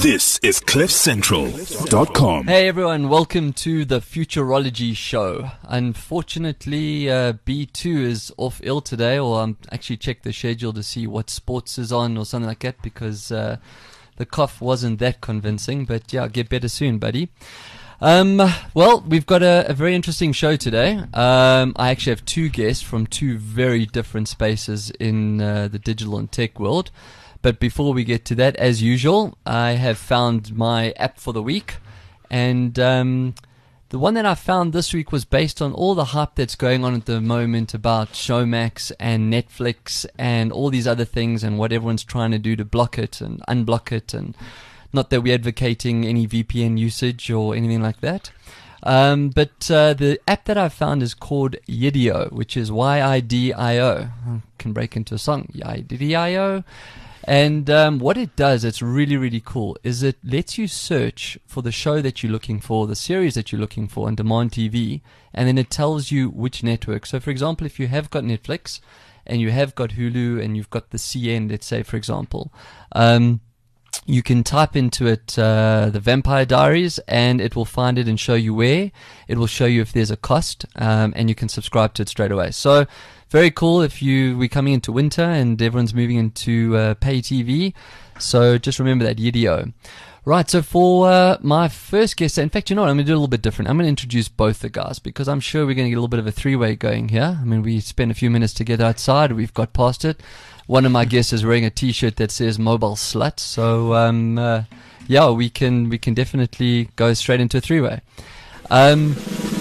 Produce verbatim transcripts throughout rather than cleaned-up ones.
This is cliff central dot com. Hey everyone, welcome to the Futurology Show. Unfortunately, uh, B two is off ill today, or I'm actually checked the schedule to see what sports is on or something like that, because uh, the cough wasn't that convincing. But yeah, get better soon, buddy. Um, well, we've got a, a very interesting show today. Um, I actually have two guests from two very different spaces in uh, the digital and tech world. But before we get to that, as usual, I have found my app for the week. And um, the one that I found this week was based on all the hype that's going on at the moment about Showmax and Netflix and all these other things and what everyone's trying to do to block it and unblock it. And not that we're advocating any V P N usage or anything like that. Um, but uh, the app that I found is called Yidio, which is Y I D I O. I can break into a song. Y I D I O. And um, what it does, it's really, really cool, is it lets you search for the show that you're looking for, the series that you're looking for on demand T V, and then it tells you which network. So, for example, if you have got Netflix and you have got Hulu and you've got the C N, let's say, for example, um, you can type into it uh, the Vampire Diaries, and it will find it and show you where. It will show you if there's a cost, um, and you can subscribe to it straight away. So, very cool if you we're coming into winter and everyone's moving into uh, pay T V. So just remember that, Yidio. Right, so for uh, my first guest, in fact, you know what, I'm going to do a little bit different. I'm going to introduce both the guys because I'm sure we're going to get a little bit of a three-way going here. I mean, we spent a few minutes together outside. We've got past it. One of my guests is wearing a T-shirt that says "Mobile Slut," so um, uh, yeah, we can we can definitely go straight into a three-way. Um,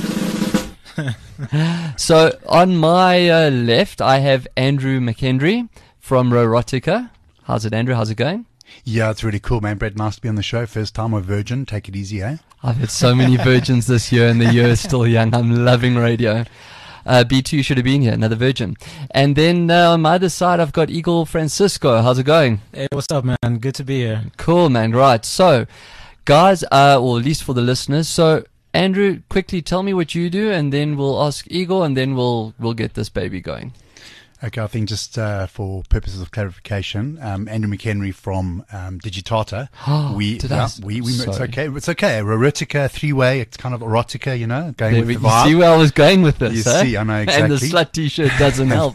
so on my uh, left, I have Andrew McHenry from Rorotica. How's it, Andrew? How's it going? Yeah, it's really cool, man. Brett, nice to be on the show. First time with Virgin. Take it easy, eh? I've had so many virgins this year, and the year is still young. I'm loving radio. Uh, B two should have been here, another virgin. And then uh, on my other side, I've got Eagle Francisco. How's it going? Hey, what's up, man? Good to be here. Cool, man. Right. So, guys, uh, or at least for the listeners, so Andrew, quickly tell me what you do, and then we'll ask Eagle, and then we'll we'll get this baby going. Okay, I think just uh, for purposes of clarification, um, Andrew McHenry from um, Digitata. Oh, we, did yeah, I? we, we, it's Sorry. okay. It's okay. Roritica, three-way. It's kind of erotica, you know, going There with we, the you vibe. see where I was going with this, You eh? see, I know exactly. And the slut T-shirt doesn't help.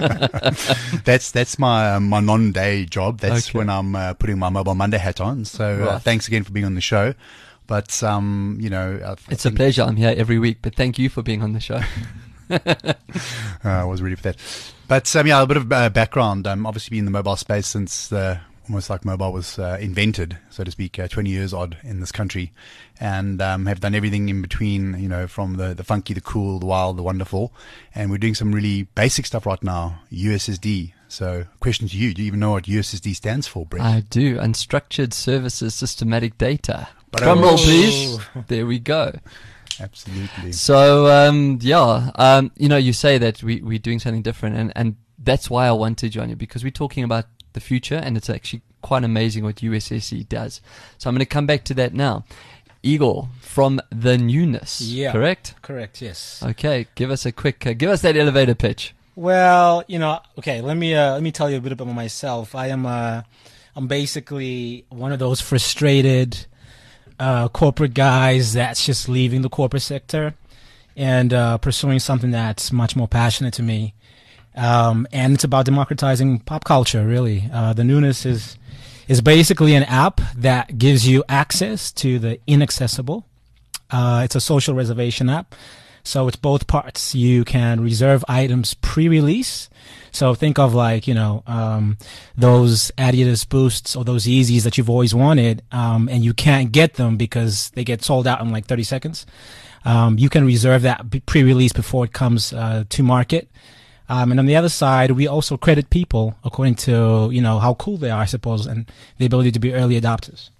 that's that's my um, my non-day job. That's Okay. when I'm uh, putting my Mobile Monday hat on. So uh, Right. thanks again for being on the show. But um, you know, I, I It's a think, pleasure. I'm here every week, but thank you for being on the show. Uh, I was ready for that. But um, yeah, a bit of uh, background. Um, obviously been in the mobile space since the, almost like mobile was uh, invented, so to speak, uh, twenty years odd in this country, and um, have done everything in between, you know, from the, the funky, the cool, the wild, the wonderful. And we're doing some really basic stuff right now, U S S D. So question to you, do you even know what U S S D stands for, Brett? I do. Unstructured Services Systematic Data. But Drum I- roll, please. There we go. Absolutely. So, um, yeah, um, you know, you say that we, we're doing something different, and, and that's why I wanted to join you, because we're talking about the future, and it's actually quite amazing what U S S D does. So I'm going to come back to that now. Igor, from the newness, Yeah. correct? Correct, yes. Okay, give us a quick, uh, give us that elevator pitch. Well, you know, okay, let me uh, let me tell you a bit about myself. I am uh, I'm basically one of those frustrated uh, corporate guys that's just leaving the corporate sector and uh, pursuing something that's much more passionate to me. Um, and it's about democratizing pop culture, really. Uh, the newness is is basically an app that gives you access to the inaccessible. Uh, it's a social reservation app. So it's both parts. You can reserve items pre-release. So think of like, you know, um, those Adidas Boosts or those Yeezys that you've always wanted, um, and you can't get them because they get sold out in like thirty seconds. Um, you can reserve that b- pre-release before it comes uh, to market. Um, and on the other side, we also credit people according to, you know, how cool they are, I suppose, and the ability to be early adopters.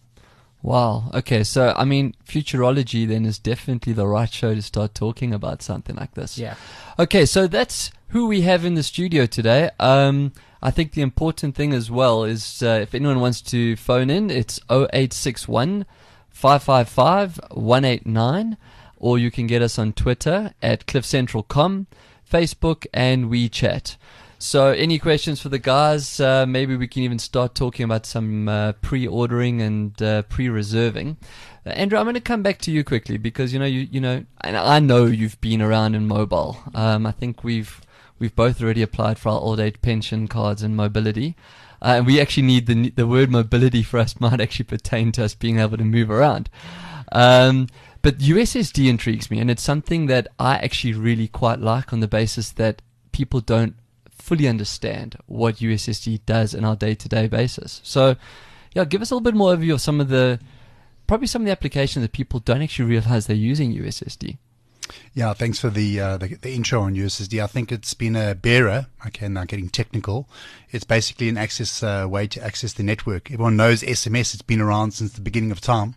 Wow. Okay. So, I mean, Futurology then is definitely the right show to start talking about something like this. Yeah. Okay. So that's who we have in the studio today. Um, I think the important thing as well is uh, if anyone wants to phone in, it's oh eight six one, five five five, one eight nine, or you can get us on Twitter at cliff central dot com, Facebook, and WeChat. So, any questions for the guys? Uh, maybe we can even start talking about some uh, pre-ordering and uh, pre-reserving. Uh, Andrew, I'm going to come back to you quickly because you know you you know, and I know you've been around in mobile. Um, I think we've we've both already applied for our old age pension cards and mobility, uh, and we actually need the the word mobility for us might actually pertain to us being able to move around. Um, but U S S D intrigues me, and it's something that I actually really quite like on the basis that people don't fully understand what U S S D does in our day-to-day basis. So, yeah, give us a little bit more overview of some of the, probably some of the applications that people don't actually realize they're using U S S D. Yeah, thanks for the, uh, the the intro on U S S D. I think it's been a bearer. Okay, now getting technical. It's basically an access uh, way to access the network. Everyone knows S M S. It's been around since the beginning of time.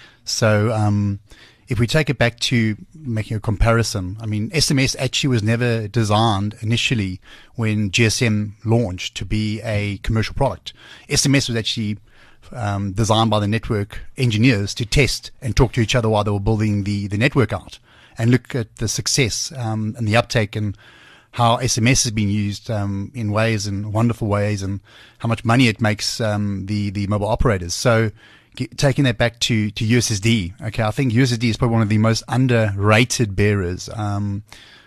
So, um, if we take it back to making a comparison, I mean, S M S actually was never designed initially when G S M launched to be a commercial product. S M S was actually um, designed by the network engineers to test and talk to each other while they were building the, the network out, and look at the success um, and the uptake and how S M S has been used um, in ways and wonderful ways, and how much money it makes um, the, the mobile operators. So, Get, taking that back to, to U S S D, okay, I think U S S D is probably one of the most underrated bearers um,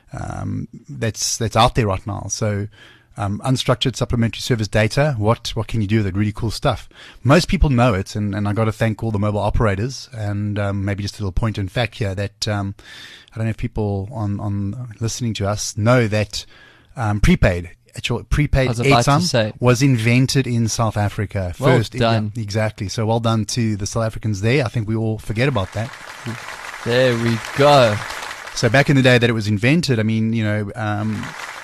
um, that's that's out there right now. So, um, unstructured supplementary service data, what what can you do with it? Really cool stuff. Most people know it, and, and I got to thank all the mobile operators. And um, maybe just a little point in fact here that um, I don't know if people on on listening to us know that um, prepaid. Actual prepaid airtime was invented in South Africa first. Well done. Yeah, exactly. So well done to the South Africans there. I think we all forget about that. There we go. So back in the day that it was invented, I mean, you know, um,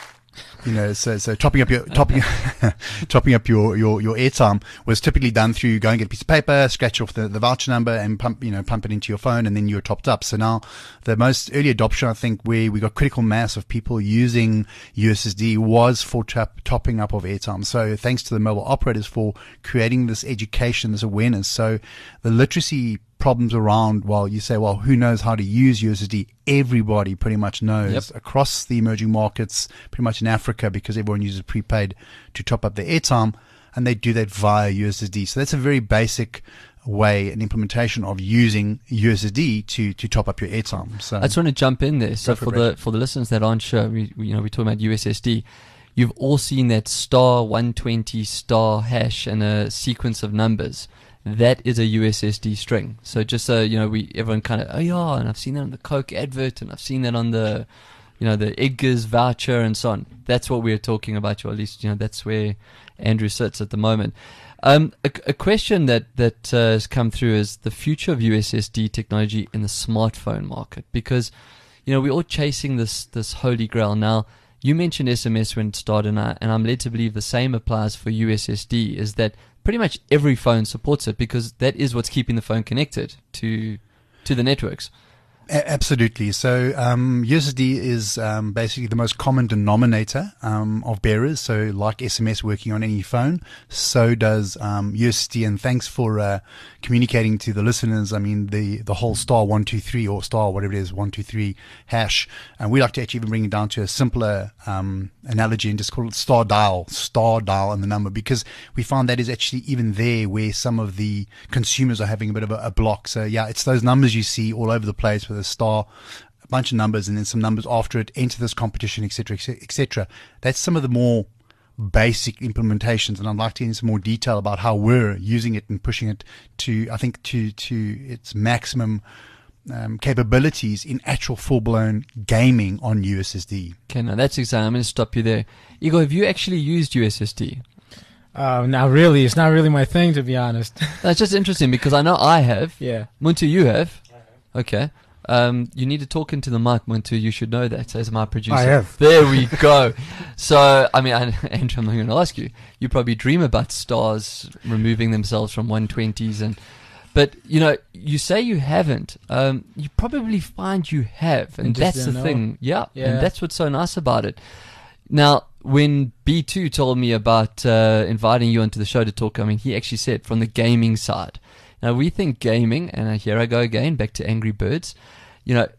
you know, so so topping up your topping topping up your, your, your airtime was typically done through go and get a piece of paper, scratch off the, the voucher number, and pump you know pump it into your phone, and then you're topped up. So now the most early adoption, I think, where we got critical mass of people using U S S D was for top, topping up of airtime. So thanks to the mobile operators for creating this education, this awareness. So the literacy problems around, well, you say, well, who knows how to use U S S D? Everybody pretty much knows. Yep. Across the emerging markets, pretty much in Africa, because everyone uses prepaid to top up their airtime, and they do that via U S S D. So that's a very basic way and implementation of using U S S D to, to top up your airtime. So I just want to jump in there. So for for it, the for the listeners that aren't sure, we, we you know we're talking about U S S D. You've all seen that star one twenty star hash and a sequence of numbers. That is a U S S D string. So just so you know, we everyone kind of, oh yeah, and I've seen that on the Coke advert, and I've seen that on the, you know, the Edgar's voucher and so on. That's what we're talking about, or at least you know that's where Andrew sits at the moment. Um, a, a question that that uh, has come through is the future of U S S D technology in the smartphone market, because you know we're all chasing this this holy grail now. You mentioned S M S when it started, and, I, and I'm led to believe the same applies for U S S D. Is that pretty much every phone supports it, because that is what's keeping the phone connected to to the networks. A- absolutely. So um, U S S D is um, basically the most common denominator um, of bearers. So like S M S working on any phone, so does um, U S S D. And thanks for uh, communicating to the listeners. I mean, the, the whole star one two three or star whatever it is, one two three hash. And we like to actually even bring it down to a simpler um, analogy and just call it star dial, star dial and the number, because we find that is actually even there where some of the consumers are having a bit of a, a block. So yeah, it's those numbers you see all over the place with a star, a bunch of numbers, and then some numbers after it, enter this competition, et cetera, et cetera. That's some of the more basic implementations, and I'd like to get into some more detail about how we're using it and pushing it to, I think, to to its maximum um, capabilities in actual full-blown gaming on U S S D. Okay, now that's exciting. I'm going to stop you there. Igor, have you actually used U S S D? Uh, not really. It's not really my thing, to be honest. That's just interesting because I know I have. Yeah. Muntu, you have. Okay. Um, you need to talk into the mic, Muntu. You should know that as my producer. I have. There we go. So, I mean, I, Andrew, I'm not going to ask you. You probably dream about stars removing themselves from one twenties, and, but you know, you say you haven't. Um, you probably find you have, and And just that's the didn't know. thing. Yeah, Yeah. and that's what's so nice about it. Now, when B two told me about uh, inviting you onto the show to talk, I mean, he actually said from the gaming side. Now, we think gaming, and here I go again, back to Angry Birds. You know,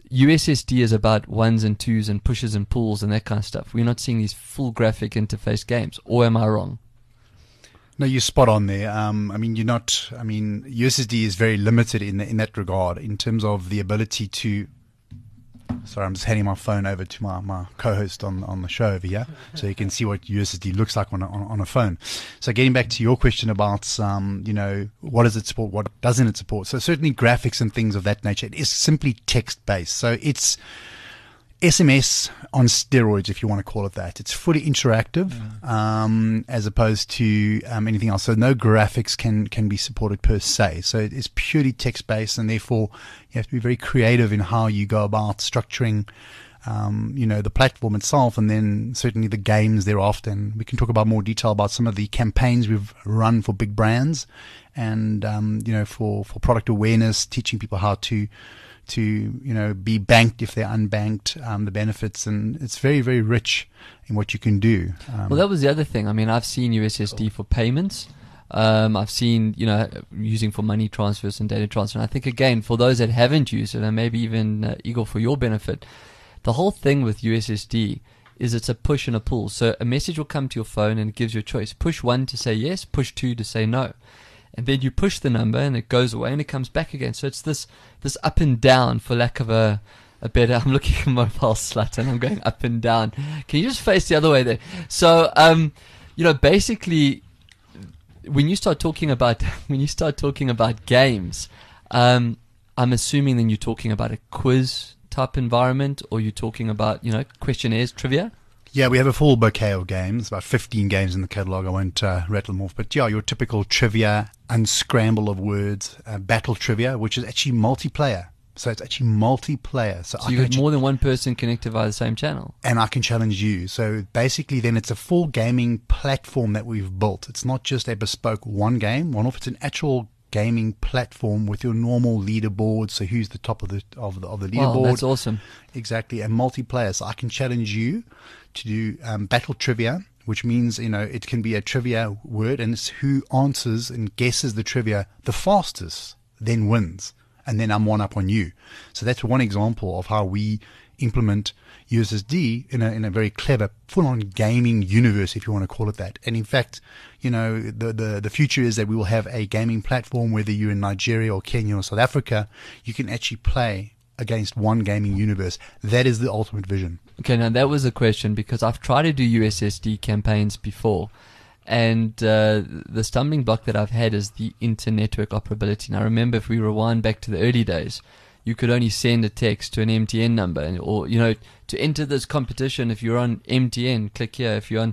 U S S D is about ones and twos and pushes and pulls and that kind of stuff. We're not seeing these full graphic interface games. Or am I wrong? No, you're spot on there. Um, I mean, you're not. I mean, U S S D is very limited in the, in that regard in terms of the ability to. Sorry, I'm just handing my phone over to my, my co-host on on the show over here, so you can see what U S S D looks like on a, on, on a phone. So, getting back to your question about, um, you know, what does it support, what doesn't it support? So, certainly graphics and things of that nature. It is simply text-based. So, it's S M S on steroids, if you want to call it that. It's fully interactive, yeah. um, as opposed to um, anything else. So no graphics can, can be supported per se. So it's purely text-based, and therefore you have to be very creative in how you go about structuring, um, you know, the platform itself, and then certainly the games thereafter. And we can talk about more detail about some of the campaigns we've run for big brands, and um, you know, for, for product awareness, teaching people how to. to, you know, be banked if they're unbanked, um, the benefits, and it's very, very rich in what you can do. Um, well, that was the other thing. I mean, I've seen U S S D for payments. Um, I've seen, you know, using for money transfers and data transfer. And I think, again, for those that haven't used it, and maybe even, uh, Igor, for your benefit, the whole thing with U S S D is it's a push and a pull. So a message will come to your phone and it gives you a choice. Push one to say yes, push two to say no. And then you push the number and it goes away and it comes back again. So it's this this up and down, for lack of a, a better... I'm looking at mobile slut and I'm going up and down. Can you just face the other way there? So, um, you know, basically, when you start talking about when you start talking about games, um, I'm assuming then you're talking about a quiz type environment, or you're talking about, you know, questionnaires, trivia? Yeah, we have a full bouquet of games, about fifteen games in the catalogue. I won't uh, rattle them off. But yeah, your typical trivia, unscramble of words, uh, battle trivia, which is actually multiplayer. So it's actually multiplayer. So, so I you got more than one person connected via the same channel. And I can challenge you. So basically then it's a full gaming platform that we've built. It's not just a bespoke one game, one off. It's an actual gaming platform with your normal leaderboard. So who's the top of the of the, of the leaderboard? Wow, that's awesome. Exactly. And multiplayer. So I can challenge you to do um, battle trivia, which means, you know, it can be a trivia word, and it's who answers and guesses the trivia the fastest then wins. And then I'm one up on you. So that's one example of how we implement U S S D in a in a very clever, full-on gaming universe, if you want to call it that. And in fact, you know, the, the, the future is that we will have a gaming platform, whether you're in Nigeria or Kenya or South Africa, you can actually play against one gaming universe. That is the ultimate vision. Okay, now that was a question, because I've tried to do U S S D campaigns before, and uh, the stumbling block that I've had is the inter-network operability. Now remember, if we rewind back to the early days, you could only send a text to an M T N number, and, or, you know, to enter this competition, if you're on M T N, click here. If you're on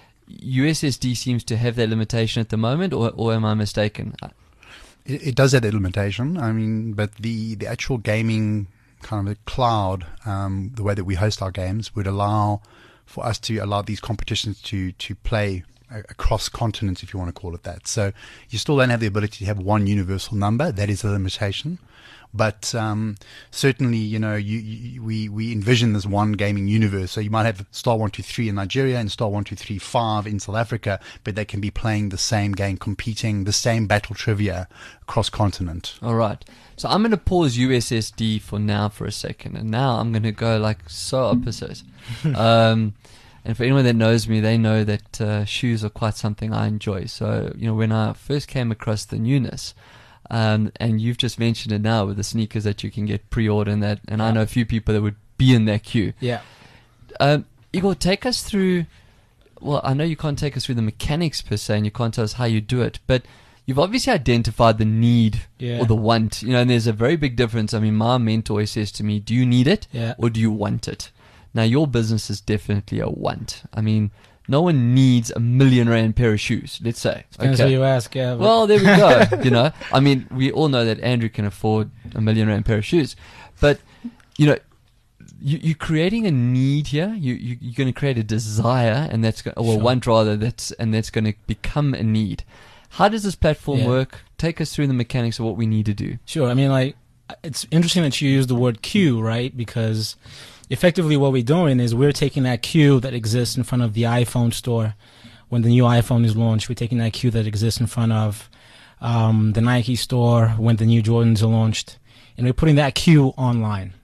U S S D, seems to have that limitation at the moment, or, or am I mistaken? It, it does have that limitation. I mean, but the, the actual gaming kind of a cloud, um, the way that we host our games would allow for us to allow these competitions to, to play across continents, if you want to call it that. So you still don't have the ability to have one universal number. That is a limitation. But um, certainly, you know, you, you, we we envision this one gaming universe. So you might have Star One Two Three in Nigeria and Star One Two Three Five in South Africa, but they can be playing the same game, competing the same battle trivia across continent. All right. So I'm going to pause U S S D for now for a second, and now I'm going to go like so opposite. um, and for anyone that knows me, they know that uh, shoes are quite something I enjoy. So, you know, when I first came across the newness. Um, and you've just mentioned it now with the sneakers that you can get pre-order and that, and yeah. I know a few people that would be in that queue. Yeah. Um, Igor, take us through, well, I know you can't take us through the mechanics per se, and you can't tell us how you do it, but you've obviously identified the need yeah. or the want, you know, and there's a very big difference. I mean, my mentor always says to me, do you need it yeah. or do you want it? Now, your business is definitely a want. I mean, no one needs a million rand pair of shoes, let's say. Depends okay. who you ask, yeah. But Well, there we go. You know, I mean, we all know that Andrew can afford a million rand pair of shoes, but you know, you, you're creating a need here. You, you you're going to create a desire, and that's go- well, Sure. want rather. That's and that's going to become a need. How does this platform Yeah. work? Take us through the mechanics of what we need to do. Sure. I mean, like, it's interesting that you use the word queue, right? Because effectively what we're doing is we're taking that queue that exists in front of the iPhone store when the new iPhone is launched. We're taking that queue that exists in front of um, the Nike store when the new Jordans are launched, and we're putting that queue online.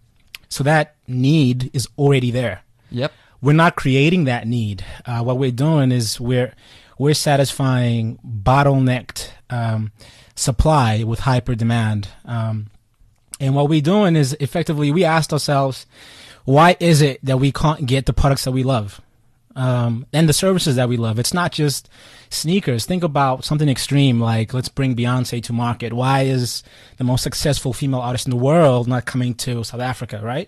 So that need is already there. Yep. We're not creating that need. Uh, what we're doing is we're we're satisfying bottlenecked um, supply with hyper demand. Um, and what we're doing is effectively we asked ourselves, why is it that we can't get the products that we love um, and the services that we love? It's not just sneakers. Think about something extreme like let's bring Beyonce to market. Why is the most successful female artist in the world not coming to South Africa, right?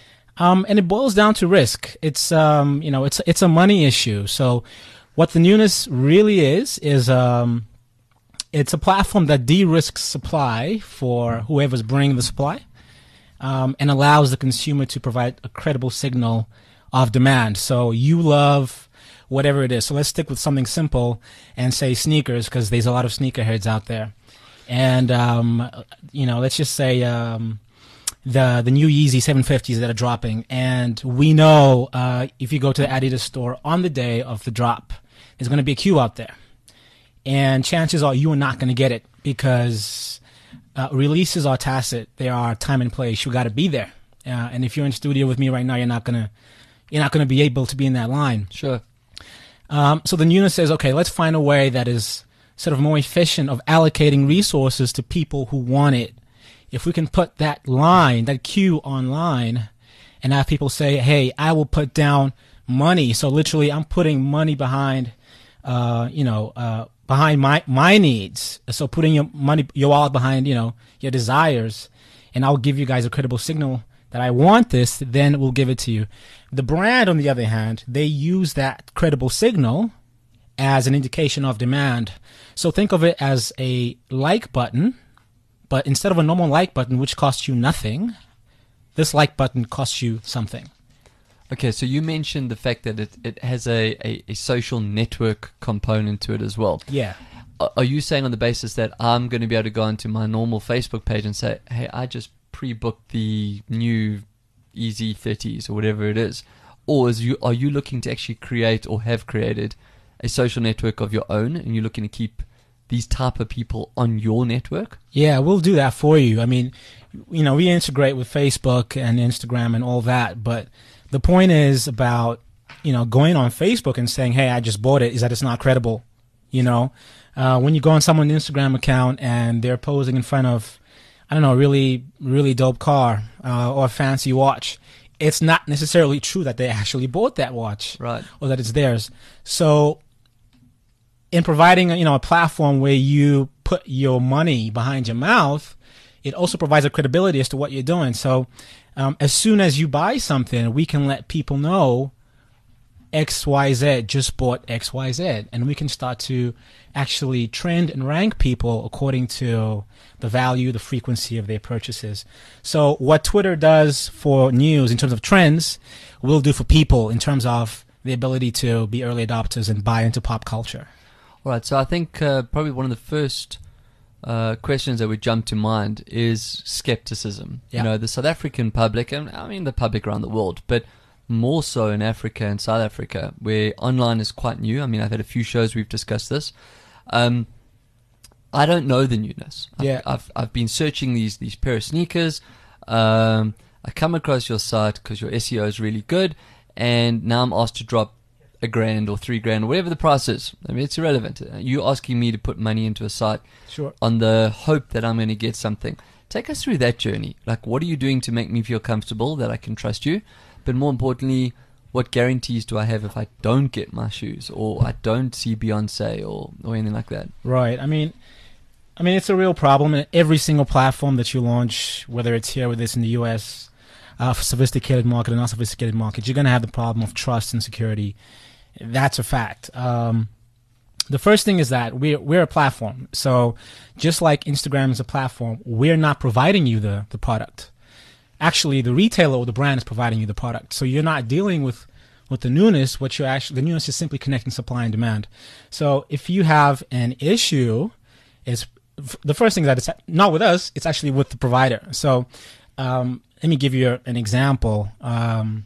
Um, and it boils down to risk. It's um, you know, it's it's a money issue. So, what the newness really is is um, it's a platform that de-risks supply for whoever's bringing the supply, um, and allows the consumer to provide a credible signal of demand. So you love whatever it is. So let's stick with something simple and say sneakers, because there's a lot of sneakerheads out there. And um, you know, let's just say. Um, the the new Yeezy seven fifties that are dropping, and we know uh, if you go to the Adidas store on the day of the drop, there's going to be a queue out there, and chances are you are not going to get it because uh, releases are tacit. They are time and place. You got to be there, uh, and if you're in studio with me right now, you're not gonna you're not going to be able to be in that line. Sure. Um, so the newness says, okay, let's find a way that is sort of more efficient of allocating resources to people who want it. If we can put that line, that queue online, and have people say, hey, I will put down money. So literally I'm putting money behind, uh, you know, uh, behind my, my needs. So putting your money, your wallet behind, you know, your desires, and I'll give you guys a credible signal that I want this, then we'll give it to you. The brand, on the other hand, they use that credible signal as an indication of demand. So think of it as a like button. But instead of a normal like button, which costs you nothing, this like button costs you something. Okay, so you mentioned the fact that it, it has a, a, a social network component to it as well. Yeah. Are you saying on the basis that I'm going to be able to go onto my normal Facebook page and say, hey, I just pre-booked the new Easy thirties or whatever it is? Or is you are you looking to actually create or have created a social network of your own, and you're looking to keep these type of people on your network? Yeah, we'll do that for you. I mean, you know, we integrate with Facebook and Instagram and all that, but the point is about, you know, going on Facebook and saying, hey, I just bought it, is that it's not credible. You know, uh, when you go on someone's Instagram account and they're posing in front of, I don't know, a really, really dope car uh, or a fancy watch, it's not necessarily true that they actually bought that watch, right, or that it's theirs. So in providing, you know, a platform where you put your money behind your mouth, it also provides a credibility as to what you're doing. So um, as soon as you buy something, we can let people know X Y Z just bought X Y Z, and we can start to actually trend and rank people according to the value, the frequency of their purchases. So what Twitter does for news in terms of trends, we'll do for people in terms of the ability to be early adopters and buy into pop culture. All right, so I think uh, probably one of the first uh, questions that would jump to mind is skepticism. Yeah. You know, the South African public, and I mean the public around the world, but more so in Africa and South Africa, where online is quite new. I mean, I've had a few shows we've discussed this. Um, I don't know the newness. I've, Yeah. I've I've been searching these these pair of sneakers. Um, I come across your site because your S E O is really good, and now I'm asked to drop a grand or three grand or whatever the price is. I mean, it's irrelevant. You're asking me to put money into a site Sure. on the hope that I'm going to get something. Take us through that journey. Like, what are you doing to make me feel comfortable that I can trust you? But more importantly, what guarantees do I have if I don't get my shoes, or I don't see Beyonce, or, or anything like that? Right. I mean, I mean, it's a real problem. And every single platform that you launch, whether it's here or this in the U S, uh, for sophisticated market and unsophisticated market, you're going to have the problem of trust and security. That's a fact. Um, the first thing is that we're we're a platform. So just like Instagram is a platform, we're not providing you the, the product. Actually, the retailer or the brand is providing you the product. So you're not dealing with, with the newness. What you're actually, the newness is simply connecting supply and demand. So if you have an issue, is the first thing that it's not with us, it's actually with the provider. So um, let me give you an example. Um,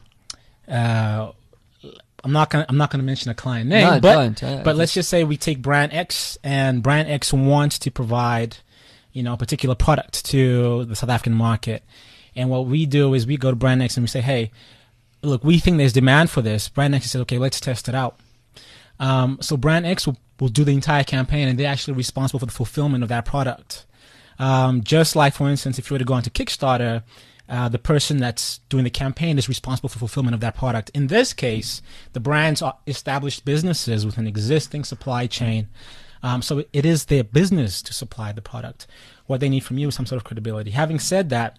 uh, I'm not gonna I'm not gonna mention a client name, No, but don't. Uh, but let's just say we take brand X, and brand X wants to provide, you know, a particular product to the South African market, And what we do is we go to BrandX and we say, hey, look, we think there's demand for this. BrandX says, okay, let's test it out. Um, so BrandX will, will do the entire campaign, and they're actually responsible for the fulfillment of that product. Um, just like, for instance, if you were to go onto Kickstarter, uh, the person that's doing the campaign is responsible for fulfillment of that product. In this case, the brands are established businesses with an existing supply chain. Um, so it, it is their business to supply the product. What they need from you is some sort of credibility. Having said that,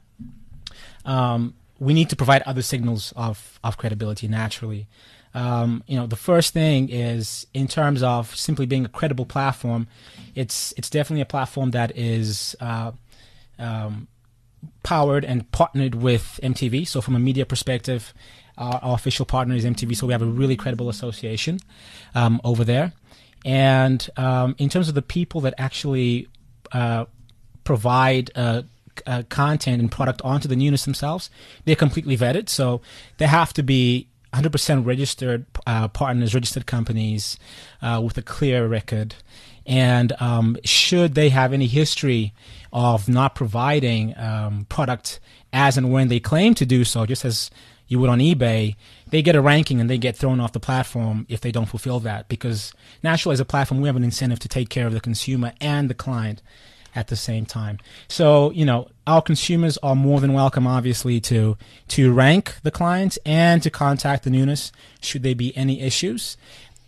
um, we need to provide other signals of, of credibility naturally. Um, you know, the first thing is in terms of simply being a credible platform, it's it's definitely a platform that is uh, um, powered and partnered with M T V. So from a media perspective, our, our official partner is M T V, so we have a really credible association um, over there. And um, in terms of the people that actually uh, provide uh, uh, content and product onto the newness themselves, they're completely vetted. So they have to be one hundred percent registered uh, partners, registered companies uh, with a clear record. And um, should they have any history of not providing um, product as and when they claim to do so, just as you would on eBay, they get a ranking and they get thrown off the platform if they don't fulfill that. Because naturally, as a platform, we have an incentive to take care of the consumer and the client at the same time. So, you know, our consumers are more than welcome, obviously, to to rank the clients and to contact the newness should there be any issues.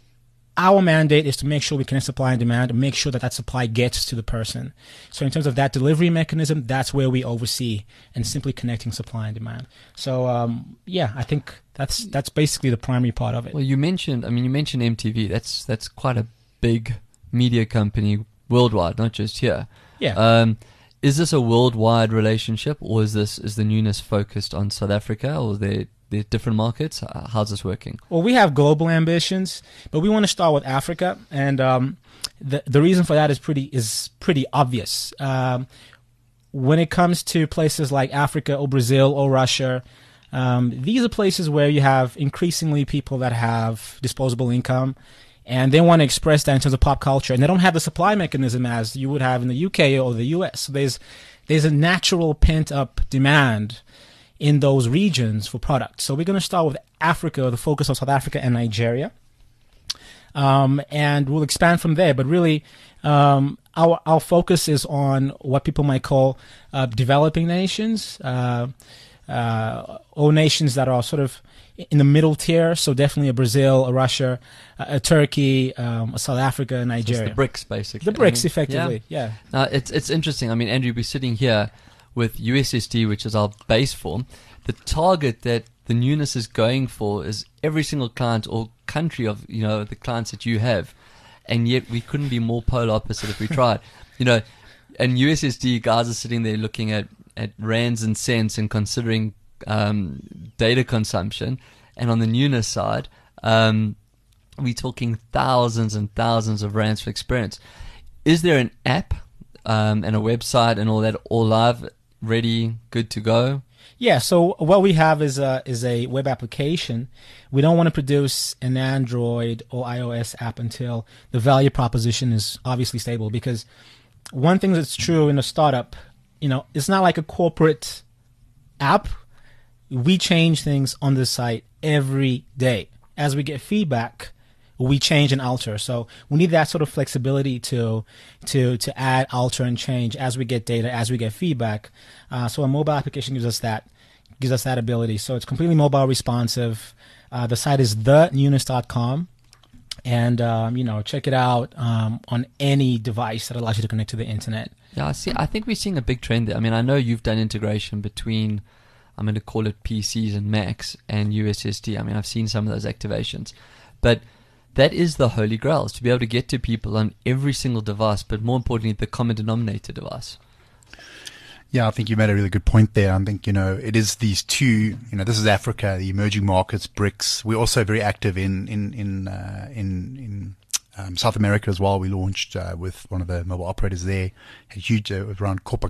Our mandate is to make sure we connect supply and demand and make sure that that supply gets to the person. So in terms of that delivery mechanism, that's where we oversee and simply connecting supply and demand. So, um, yeah, I think that's that's basically the primary part of it. Well, you mentioned, I mean, you mentioned M T V. That's that's quite a big media company worldwide, not just here. Yeah. Um, is this a worldwide relationship, or is this is the newness focused on South Africa, or are there, there different markets? How's this working? Well, we have global ambitions, but we want to start with Africa, and um, the the reason for that is pretty is pretty obvious. Um, when it comes to places like Africa or Brazil or Russia, um, these are places where you have increasingly people that have disposable income. And they want to express that in terms of pop culture, and they don't have the supply mechanism as you would have in the U K or the U S. So there's there's a natural pent-up demand in those regions for products. So we're going to start with Africa, the focus of South Africa and Nigeria, um, and we'll expand from there. But really, um, our our focus is on what people might call uh, developing nations, uh, uh, or nations that are sort of in the middle tier, so definitely a Brazil, a Russia, a, a Turkey, um, a South Africa, Nigeria. So it's the BRICS, basically. The BRICS, I mean, effectively, yeah. yeah. Uh, it's it's interesting. I mean, Andrew, we're sitting here with U S S D, which is our base form. The target that the newness is going for is every single client or country of, you know, the clients that you have. And yet we couldn't be more polar opposite if we tried. You know, and U S S D guys are sitting there looking at, at rands and cents and considering um, data consumption, and on the newness side, um, we're talking thousands and thousands of rands for experience. Is there an app um, and a website and all that all live, ready, good to go? Yeah, so what we have is a, is a web application. We don't want to produce an Android or iOS app until the value proposition is obviously stable, because one thing that's true in a startup, you know, it's not like a corporate app. We change things on the site every day. As we get feedback, we change and alter. So we need that sort of flexibility to to to add, alter, and change as we get data, as we get feedback. Uh, so a mobile application gives us that gives us that ability. So it's completely mobile responsive. Uh, the site is the newness dot com, and um, you know, check it out um, on any device that allows you to connect to the internet. Yeah, I see. I think we're seeing a big trend there. I mean, I know you've done integration between, I'm going to call it P Cs and Macs and U S S D. I mean, I've seen some of those activations. But that is the holy grail, is to be able to get to people on every single device, but more importantly, the common denominator device. Yeah, I think you made a really good point there. I think, you know, it is these two, you know, this is Africa, the emerging markets, BRICS. We're also very active in, in, in, uh, in, in um, South America as well. We launched uh, with one of the mobile operators there, a huge, uh, around Copa Cup.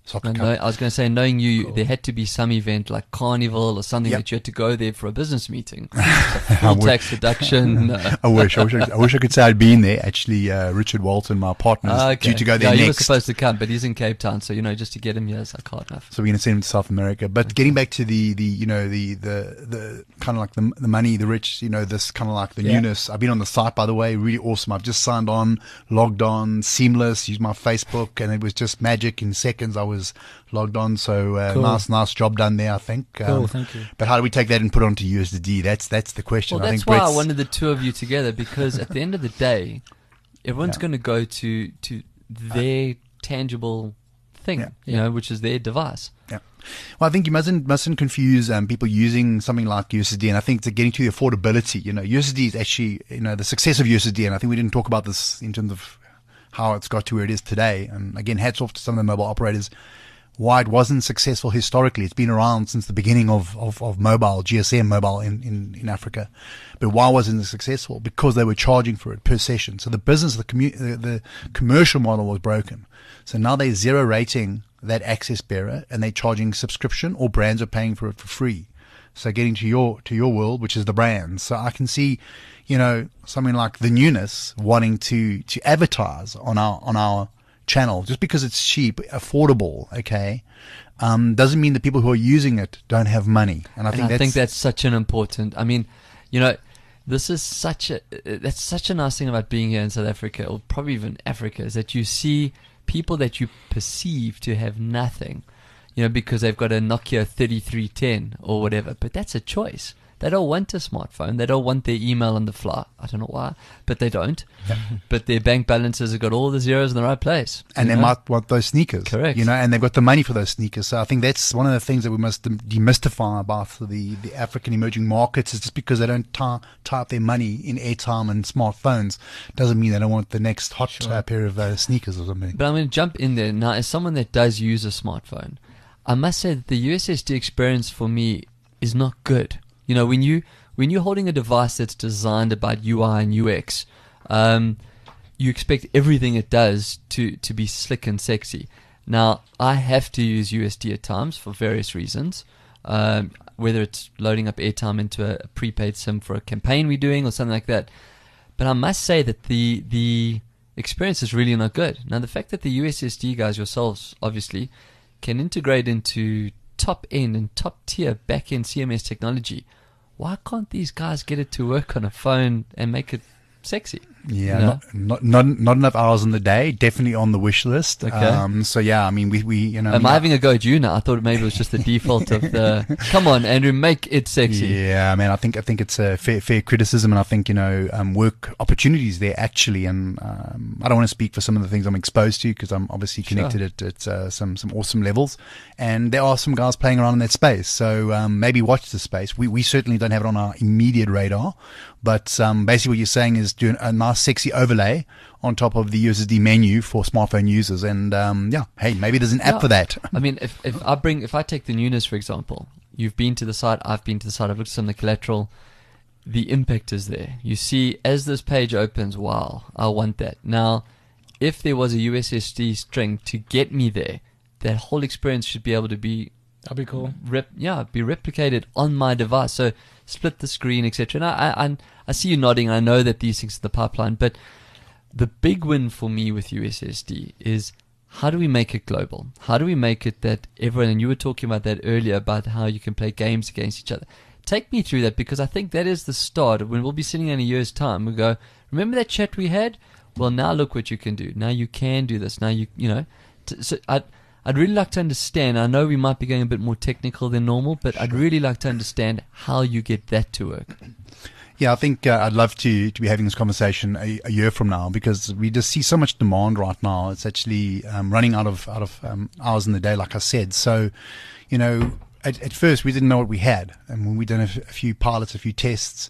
Soccer And Cup. no, I was going to say, knowing you, Cool. there had to be some event like Carnival or something Yep. that you had to go there for a business meeting. Full tax deduction. Uh, I wish, I wish, I, I wish I could say I'd been there. Actually, uh, Richard Walton, my partner, is ah, okay. due to go there yeah, he was next. supposed to come, but he's in Cape Town, so you know, just to get him here is like hard enough. So we're going to send him to South America. But getting back to the, the you know, the, the, the kind of like the, the money, the rich, you know, this kind of like the Yeah. newness. I've been on the site, by the way, really awesome. I've just signed on, logged on, seamless, used my Facebook, and it was just magic. In seconds, I was logged on. So uh, Cool. nice, nice job done there, I think. Cool, thank you. But how do we take that and put it onto U S D? That's that's the question. Well, I that's think why I Brett's- wanted the two of you together, because at the end of the day, everyone's Yeah. going to go to to their tangible thing, Yeah. you know, which is their device. Yeah. Well, I think you mustn't mustn't confuse um, people using something like U S D D, and I think to getting to the affordability. You know, U S D D is actually, you know, the success of U S D D, and I think we didn't talk about this in terms of how it's got to where it is today. And again, hats off to some of the mobile operators. Why it wasn't successful historically. It's been around since the beginning of, of, of mobile, G S M mobile in, in, in Africa. But why wasn't it successful? Because they were charging for it per session. So the business, the, commu- the, the commercial model was broken. So now they're zero rating that access bearer, and they're charging subscription, or brands are paying for it for free. So getting to your, to your world, which is the brands. So I can see, you know, something like the newness wanting to, to advertise on our, on our, channel just because it's cheap, affordable, okay, um, doesn't mean the people who are using it don't have money. And I And think I that's, think that's such an important. I mean, you know, this is such a that's such a nice thing about being here in South Africa, or probably even Africa, is that you see people that you perceive to have nothing, you know, because they've got a Nokia thirty-three ten or whatever. But that's a choice. They don't want a smartphone. They don't want their email on the fly. I don't know why, but they don't. But their bank balances have got all the zeros in the right place. and you they know? might want those sneakers, Correct. you know, and they've got the money for those sneakers. So I think that's one of the things that we must dem- demystify about the, the African emerging markets, is just because they don't tie, tie up their money in airtime and smartphones doesn't mean they don't want the next hot Sure. uh, pair of uh, sneakers or something. But I'm going to jump in there now. As someone that does use a smartphone, I must say that the U S S D experience for me is not good. You know, when you when you're holding a device that's designed about U I and U X, um, you expect everything it does to to be slick and sexy. Now, I have to use U S D at times for various reasons. Um, whether it's loading up airtime into a, a prepaid SIM for a campaign we're doing or something like that. But I must say that the the experience is really not good. Now, the fact that the U S S D guys yourselves, obviously, can integrate into top end and top tier back end C M S technology, why can't these guys get it to work on a phone and make it sexy? Yeah, You know? not, not not not enough hours in the day. Definitely on the wish list. Okay. Um, so yeah, I mean, we we you know. Am we- I having a go at you now? I thought maybe it was just the default of the. Come on, Andrew, make it sexy. Yeah, man, I think I think it's a fair, fair criticism, and I think, you know, um, work opportunities there actually. And um, I don't want to speak for some of the things I'm exposed to, because I'm obviously Sure. connected at, at uh, some some awesome levels, and there are some guys playing around in that space. So um, maybe watch the space. We we certainly don't have it on our immediate radar, but um, basically what you're saying is doing a nice sexy overlay on top of the U S S D menu for smartphone users, and um, yeah, hey, maybe there's an app Yeah. for that. I mean, if if I bring if I take the newness, for example, you've been to the site, I've been to the site, I've looked at some of the collateral. The impact is there. You see, as this page opens, wow, I want that. Now, if there was a U S S D string to get me there, that whole experience should be able to be That'd be cool. rep, yeah, be replicated on my device. So split the screen, et cetera. And I, I, I see you nodding. I know that these things are the pipeline, but the big win for me with U S S D is, how do we make it global? How do we make it that everyone, and you were talking about that earlier, about how you can play games against each other. Take me through that, because I think that is the start. When we'll be sitting in a year's time, we go, remember that chat we had? Well, now look what you can do. Now you can do this. Now you, you know, t- so I'd, I'd really like to understand. I know we might be going a bit more technical than normal, but I'd really like to understand how you get that to work. Yeah, I think uh, I'd love to to be having this conversation a, a year from now, because we just see so much demand right now. It's actually um, running out of out of um, hours in the day, like I said. So, you know, at, at first we didn't know what we had, and when we done a, f- a few pilots, a few tests,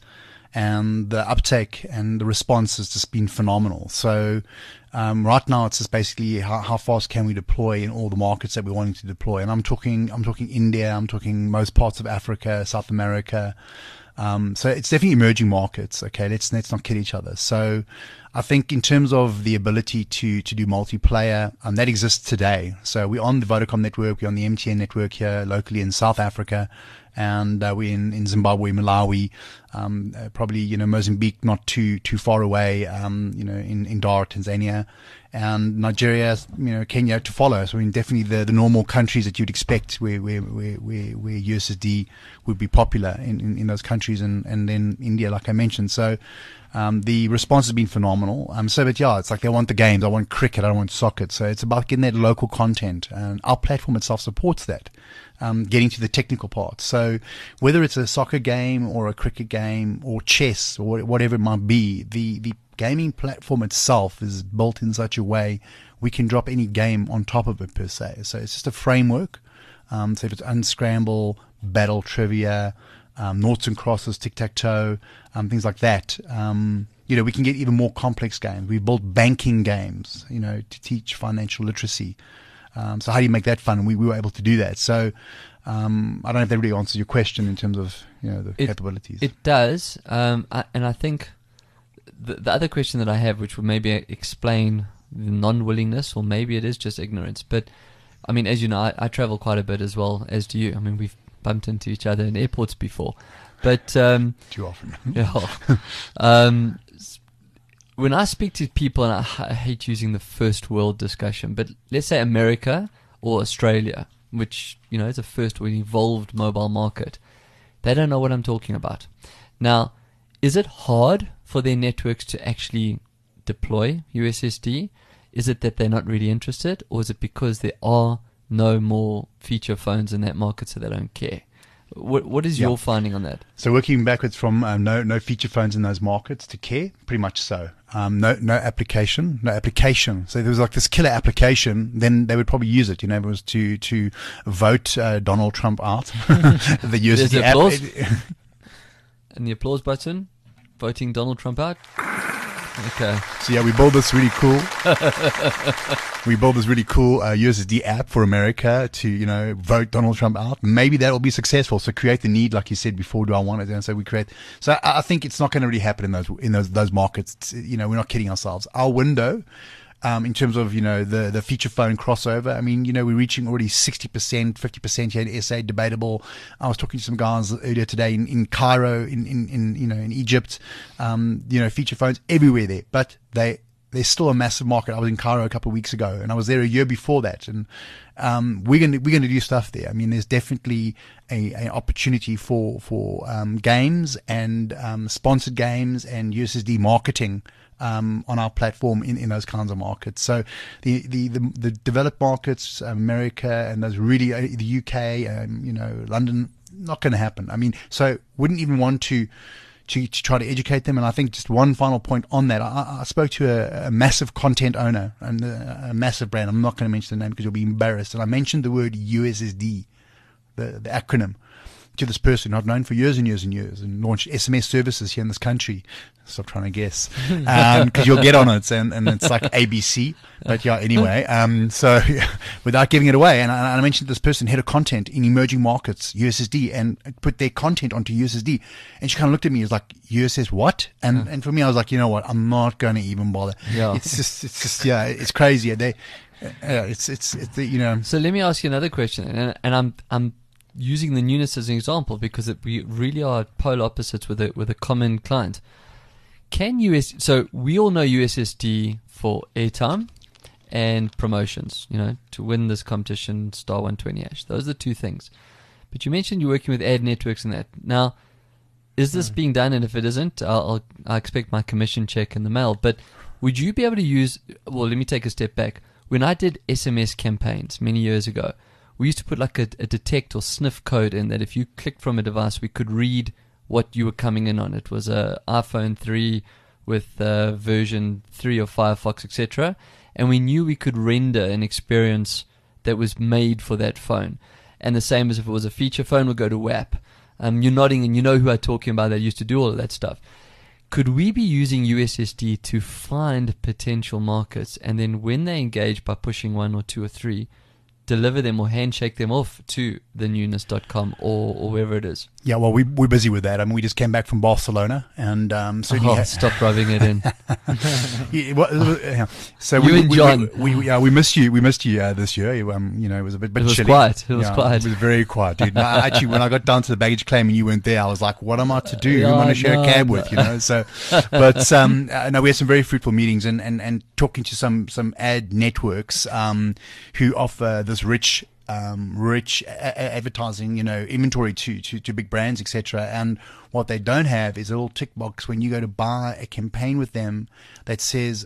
and the uptake and the response has just been phenomenal. So um, right now it's just basically how, how fast can we deploy in all the markets that we're wanting to deploy. And I'm talking I'm talking India, I'm talking most parts of Africa, South America, Um, so it's definitely emerging markets. Okay, let's let's not kid each other. So I think in terms of the ability to to do multiplayer, um, that exists today. So we're on the Vodacom network, we're on the M T N network here locally in South Africa, and uh, we're in, in Zimbabwe, Malawi, um, uh, probably you know Mozambique, not too too far away. Um, you know in in Dar, Tanzania, and Nigeria, you know Kenya to follow. So I mean definitely the, the normal countries that you'd expect where where where where, where U S S D would be popular in, in, in those countries, and and then India, like I mentioned. So. Um, the response has been phenomenal. Um, so, but yeah, it's like they want the games. I want cricket. I want soccer. So it's about getting that local content, and our platform itself supports that. Um, getting to the technical part. So whether it's a soccer game or a cricket game or chess or whatever it might be, the the gaming platform itself is built in such a way we can drop any game on top of it per se. So it's just a framework. Um, so if it's Unscramble, Battle Trivia, Um, noughts and crosses, tic-tac-toe, um, things like that. Um, you know, we can get even more complex games. We built banking games, you know, to teach financial literacy. Um, so how do you make that fun? We, we were able to do that. So um, I don't know if that really answers your question in terms of, you know, the it, capabilities. It does. Um, I, and I think the, the other question that I have, which would maybe explain the non-willingness, or maybe it is just ignorance. But, I mean, as you know, I, I travel quite a bit as well, as do you. I mean, we've bumped into each other in airports before, but um, too often. yeah. Um, when I speak to people, and I, I hate using the first world discussion, but let's say America or Australia, which you know is a first world evolved mobile market, they don't know what I'm talking about. Now, is it hard for their networks to actually deploy U S S D? Is it that they're not really interested, or is it because there are no more feature phones in that market, so they don't care? What What is Yeah. your finding on that? So working backwards from um, no no feature phones in those markets to care, pretty much so. Um, no no application, no application. So there was like this killer application, then they would probably use it. You know, if it was to to vote uh, Donald Trump out. The U S S D There's app. applause. And the applause button, voting Donald Trump out. Okay. So yeah, we built this really cool. we built this really cool uh, U S S D app for America to, you know, vote Donald Trump out. Maybe that will be successful. So create the need, like you said before. Do I want it? And so we create. So I, I think it's not going to really happen in those in those those markets. It's, you know, we're not kidding ourselves. Our window. Um, in terms of, you know, the, the feature phone crossover, I mean, you know, we're reaching already sixty percent, fifty percent here in S A, debatable. I was talking to some guys earlier today in, in Cairo, in, in, in, you know, in Egypt, um, you know, feature phones everywhere there, but they, there's still a massive market. I was in Cairo a couple of weeks ago, and I was there a year before that, and um, we're going to we're going to do stuff there. I mean, there's definitely a, a opportunity for for um, games and um, sponsored games and U S S D marketing um, on our platform in, in those kinds of markets. So the the the, the developed markets, America, and those really uh, the U K, um, you know, London, not going to happen. I mean, so wouldn't even want to. To, to try to educate them. And I think just one final point on that, I, I spoke to a, a massive content owner and a, a massive brand. I'm not going to mention the name because you'll be embarrassed. And I mentioned the word U S S D, the, the acronym, to this person I've known for years and years and years, and launched S M S services here in this country. Stop trying to guess, because um, you'll get on it, and, and it's like A B C. But yeah, anyway, um, so without giving it away, and I, I mentioned this person head of content in emerging markets, U S S D, and put their content onto U S S D, and she kind of looked at me, as like, U S S what? And yeah. and for me, I was like, you know what, I'm not going to even bother. Yeah. It's just, it's just, yeah, it's crazy. They, uh, it's, it's, it's, you know. So let me ask you another question, and, and I'm, I'm. using the newness as an example because it, we really are polar opposites with a with a common client. Can U S so we all know U S S D for airtime and promotions, you know, to win this competition, star one twenty hash. Those are the two things. But you mentioned you're working with ad networks and that. Now, is this mm. being done? And if it isn't, I'll, I'll I expect my commission check in the mail. But would you be able to use? Well, let me take a step back. When I did S M S campaigns many years ago, we used to put like a, a detect or sniff code in that if you clicked from a device, we could read what you were coming in on. It was a iPhone three with uh, version three of Firefox, et cetera. And we knew we could render an experience that was made for that phone. And the same as if it was a feature phone, we'll go to W A P. Um, you're nodding and you know who I'm talking about that used to do all of that stuff. Could we be using U S S D to find potential markets, and then when they engage by pushing one or two or three, deliver them or handshake them off to the newness dot com or, or wherever it is? Yeah, well, we, we're busy with that. I mean, we just came back from Barcelona, and um, certainly Oh, ha- stop rubbing it in. Yeah, well, yeah. So You we, and we, John. we, we, yeah, we missed you. We missed you uh, this year. You, Um, you know, it was a bit, bit It was chilly. quiet. It was Yeah, quiet. It was very quiet, dude. No, I- actually, when I got down to the baggage claim and you weren't there, I was like, "What am I to do? Who am I Yeah, to share no, a cab no. with?" You know. So, but um, uh, no, we had some very fruitful meetings and, and, and talking to some some ad networks um, who offer this rich. Um, rich a- a- advertising, you know, inventory to, to, to big brands, et cetera. And what they don't have is a little tick box when you go to buy a campaign with them that says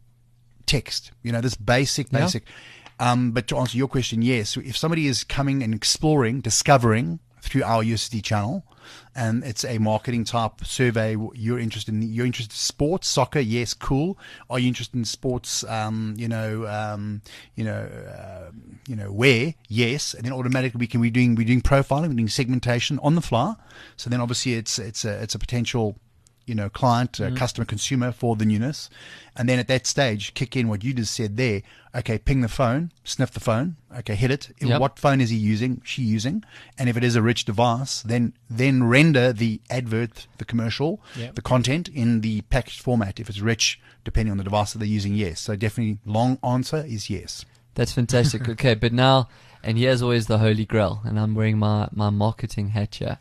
text, you know, this basic, Yeah. basic. Um, but to answer your question, yes, if somebody is coming and exploring, discovering through our U S D channel, and it's a marketing type survey, you're interested in, you're interested in sports, soccer, yes, cool. Are you interested in sports, um, you know, um, you know, uh, you know, where? Yes. And then automatically we can, we're doing, we're doing profiling, we're doing segmentation on the fly. So then obviously it's, it's a, it's a potential, you know, client, uh, customer, consumer for the newness. And then at that stage, kick in what you just said there. Okay, ping the phone, sniff the phone. Okay, hit it. Yep. What phone is he using, she using? And if it is a rich device, then then render the advert, the commercial, Yep. the content in the packaged format. If it's rich, depending on the device that they're using, yes. So definitely long answer is yes. That's fantastic. Okay, but now, and here's always the holy grail, and I'm wearing my, my marketing hat here.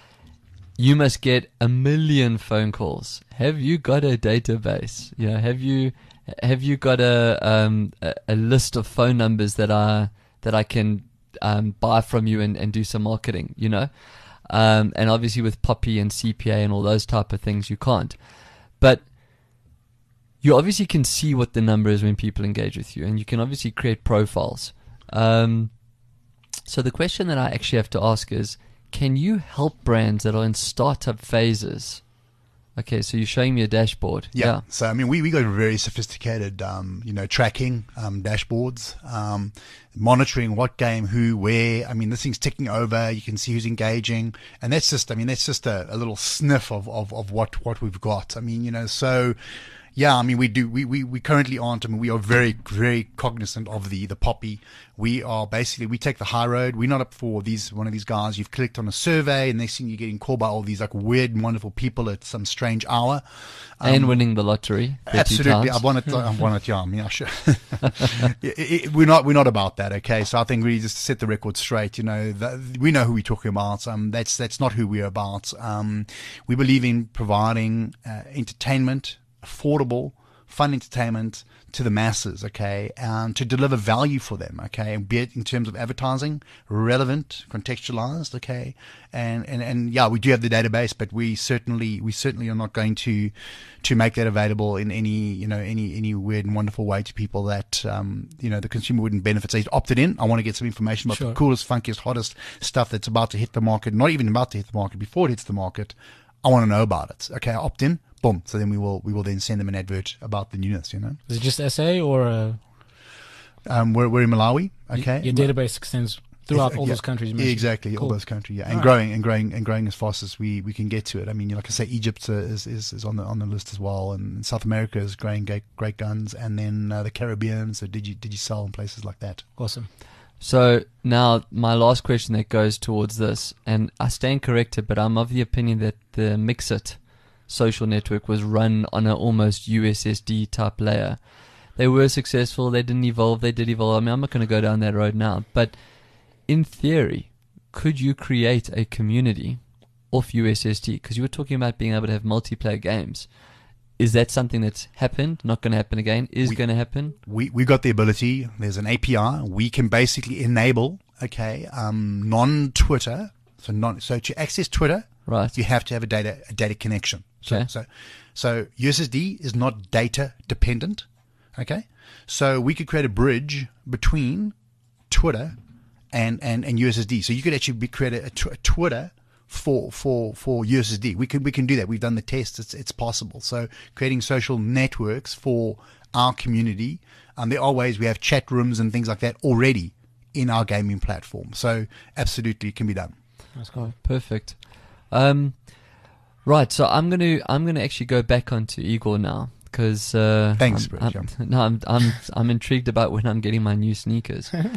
You must get a million phone calls. Have you got a database? You know, have you have you got a um a, a list of phone numbers that I that I can um buy from you and, and do some marketing? You know, um and obviously with Poppy and C P A and all those type of things, you can't. But you obviously can see what the number is when people engage with you, and you can obviously create profiles. Um, so the question that I actually have to ask is, can you help brands that are in startup phases? Okay, so you're showing me a dashboard. Yeah. So I mean, we, we got very sophisticated, um, you know, tracking um, dashboards, um, monitoring what game, who, where. I mean, this thing's ticking over. You can see who's engaging, and that's just, I mean, that's just a, a little sniff of, of, of what what we've got. I mean, you know, so. Yeah, I mean, we do. We, we, we currently aren't. I mean, we are very, very cognizant of the, the poppy. We are basically, we take the high road. We're not up for these, one of these guys. You've clicked on a survey, and next thing you're getting called by all these like weird and wonderful people at some strange hour. And winning the lottery. thirty Absolutely, times. I want it. I want it. Yeah, I mean, I should. it, it, we're not. We're not about that. Okay, so I think we just set the record straight. You know, that, we know who we're talking about. Um, that's that's not who we're about. Um, we believe in providing uh, entertainment, affordable, fun entertainment to the masses, okay, and to deliver value for them, okay, and be it in terms of advertising, relevant, contextualized, okay, and, and, and yeah, we do have the database, but we certainly, we certainly are not going to, to make that available in any, you know, any, any weird and wonderful way to people that, um, you know, the consumer wouldn't benefit. So he's opted in. I want to get some information about Sure. the coolest, funkiest, hottest stuff that's about to hit the market, not even about to hit the market, before it hits the market. I want to know about it. Okay, I opt in. Boom. So then we will we will then send them an advert about the newness. You know, Is it just S A or uh, um, we're we're in Malawi. Okay, your database extends throughout all Yeah, those countries? You yeah, mentioned? exactly, all Cool. those countries. Yeah, and Alright. growing and growing and growing as fast as we, we can get to it. I mean, like I say, Egypt uh, is, is is on the on the list as well, and South America is growing great, great guns, and then uh, the Caribbean, so Digi Digicel and places like that. Awesome. So now my last question that goes towards this, and I stand corrected, but I'm of the opinion that the Mixit social network was run on an almost U S S D type layer. They were successful. They didn't evolve. They did evolve. I mean, I'm not going to go down that road now. But in theory, could you create a community off U S S D? Because you were talking about being able to have multiplayer games. Is that something that's happened? Not going to happen again? Is We- going to happen? We we got the ability. There's an A P I. We can basically enable, okay, um, non-Twitter. So non. So to access Twitter, Right. you have to have a data a data connection. So, Okay. so, so U S S D is not data dependent. Okay, so we could create a bridge between Twitter and, and, and U S S D. So you could actually be create a, tw- a Twitter for for for U S S D. We can we can do that. We've done the tests. It's it's possible. So creating social networks for our community. Um, there are ways we have chat rooms and things like that already in our gaming platform. So absolutely, it can be done. That's cool. Perfect. Um, right. So I'm gonna I'm gonna actually go back onto Igor now because uh, Thanks, I'm, Brett, I'm, no, I'm I'm I'm intrigued about when I'm getting my new sneakers.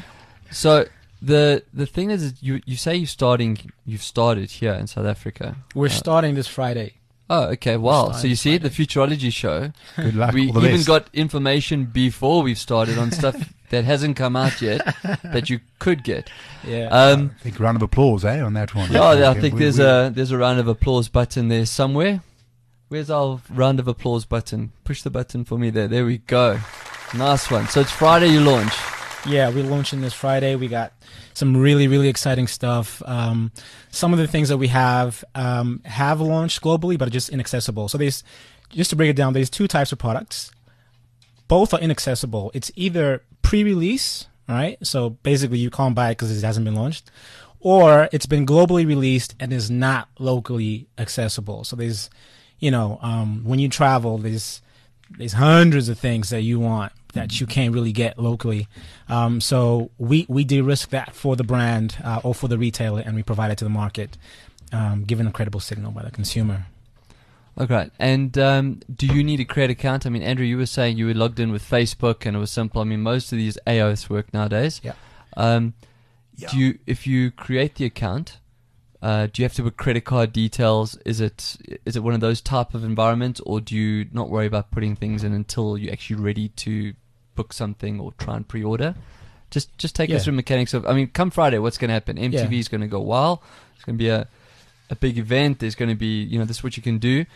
So the the thing is, is you you say you're starting, you've started here in South Africa. We're Uh, starting this Friday. Oh, okay. Wow. So starting you see, Friday. the Futurology show. Good luck. We All the even best. got information before we've started on stuff that hasn't come out yet that you could get. Yeah. Um, Big round of applause, eh, on that one. yeah, I Okay, think we- there's we- a there's a round of applause button there somewhere. Where's our round of applause button? Push the button for me there. There we go. Nice one. So it's Friday you launch. Yeah, we're launching this Friday. We got some really, really exciting stuff. Um, some of the things that we have um, have launched globally, but are just inaccessible. So there's, just to break it down, there's two types of products. Both are inaccessible. It's either pre-release, right? So basically you can't buy it because it hasn't been launched, or it's been globally released and is not locally accessible. So there's, you know, um, when you travel, there's there's hundreds of things that you want that you can't really get locally. Um, so we, we de-risk that for the brand uh, or for the retailer, and we provide it to the market, um, given a credible signal by the consumer. Okay. And um, do you need a create account? I mean, Andrew, you were saying you were logged in with Facebook and it was simple. I mean, most of these A O S work nowadays. Yeah. Um, Yeah. Do you, if you create the account, uh, do you have to put credit card details? Is it is it one of those type of environments, or do you not worry about putting things in until you're actually ready to book something or try and pre-order? Just just take Yeah. us through mechanics of. I mean, come Friday, what's going to happen? M T V Yeah. is going to go wild. It's going to be a a big event. There's going to be, you know, this is what you can do.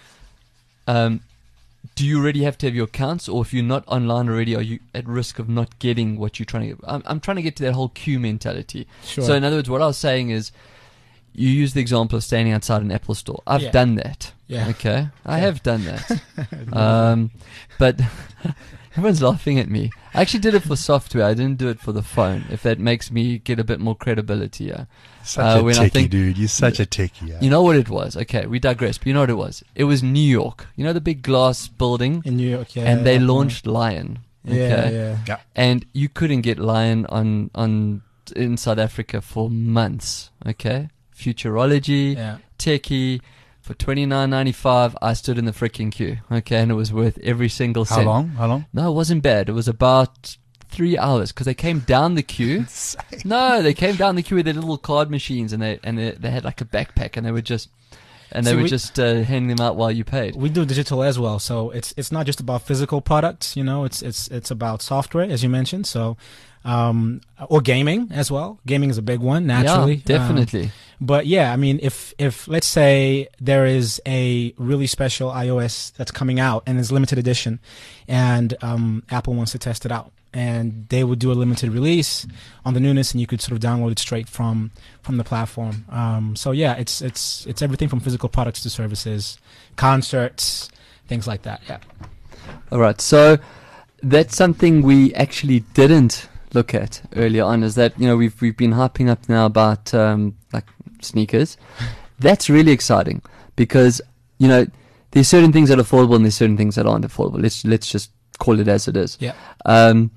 Um, do you already have to have your accounts, or if you're not online already, are you at risk of not getting what you're trying to get? I'm, I'm trying to get to that whole queue mentality. Sure. So in other words, what I was saying is, you use the example of standing outside an Apple store. I've Yeah. done that. Yeah. Okay. I Yeah. have done that. um, but everyone's laughing at me. I actually did it for software. I didn't do it for the phone. If that makes me get a bit more credibility. Yeah. Such uh, a when I techie, think- dude. You're such a techie. Yeah. You know what it was? Okay, we digress. But you know what it was? It was New York. You know the big glass building? In New York, yeah. and they yeah. launched Lion. Okay? Yeah, yeah. And you couldn't get Lion on on in South Africa for months. Okay, Futurology, Yeah. Techie, for twenty nine ninety five. I stood in the freaking queue. Okay, and it was worth every single How cent. long? How long? No, it wasn't bad. It was about three hours because they came down the queue. No, they came down the queue with their little card machines, and they and they, they had like a backpack, and they were just and they See, were we- just uh, handing them out while you paid. We do digital as well, so it's it's not just about physical products, you know. It's it's it's about software, as you mentioned. So, um, or gaming as well. Gaming is a big one, naturally. Yeah, Um, definitely. but yeah, I mean, if if let's say there is a really special iOS that's coming out and is limited edition, and um, Apple wants to test it out, and they would do a limited release on the newness, and you could sort of download it straight from from the platform. Um, so yeah, it's it's it's everything from physical products to services, concerts, things like that. Yeah. All right, so that's something we actually didn't look at earlier on. Is that, you know, we've we've been hyping up now about um, like sneakers. That's really exciting because, you know, there's certain things that are affordable and there's certain things that aren't affordable. Let's let's just call it as it is. Yeah. Um,